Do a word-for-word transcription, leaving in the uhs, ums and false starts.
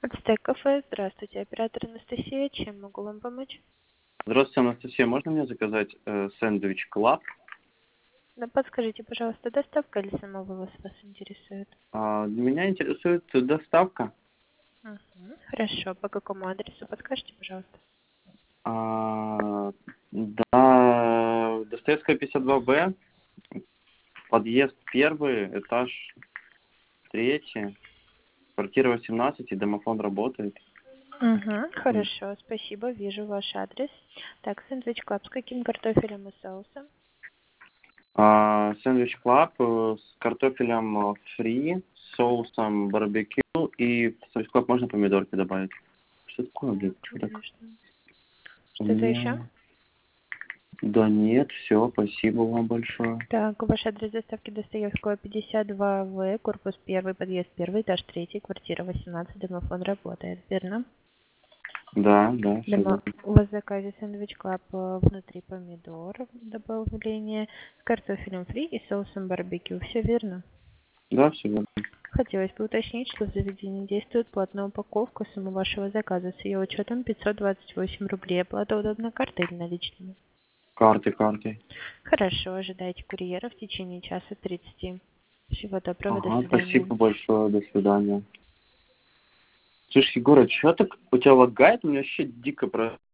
Ацтек кафе. Здравствуйте, оператор Анастасия. Чем могу вам помочь? Здравствуйте, Анастасия. Можно мне заказать э, сэндвич Клаб? Да, подскажите, пожалуйста, доставка или сама вывоз вас интересует? А, меня интересует доставка. Мгм. Хорошо. По какому адресу подскажите, пожалуйста? А, да, Достоевская пятьдесят два Б, подъезд первый, этаж третий, квартира восемнадцать, и домофон работает. Угу. М. Хорошо, спасибо. Вижу ваш адрес. Так, сэндвич клаб с каким картофелем и соусом? А, сэндвич Клаб э, с картофелем э, фри, с соусом барбекю, и в сэндвич Клаб можно помидорки добавить. Что такое, блин? Что так? Конечно. У Что-то еще? меня... Да нет, все, спасибо вам большое. Так, ваш адрес доставки Достоевского пятьдесят два В, корпус первый, подъезд первый, этаж третий, квартира восемнадцать, домофон работает, верно? Да, да, все Дома... верно. У вас в заказе сэндвич клаб э, внутри помидор, добавление с картофелем фри и соусом барбекю. Все верно? Да, все верно. Хотелось бы уточнить, что в заведении действует платная упаковка. Сумма вашего заказа с ее учетом пятьсот двадцать восемь рублей. Оплата удобна картой или наличными? Карты, карты. Хорошо, ожидайте курьера в течение часа тридцати. Всего доброго, до Ага, свидания. спасибо большое, до свидания. Слушай, Егор, а чё так у тебя лагает? У меня вообще дико про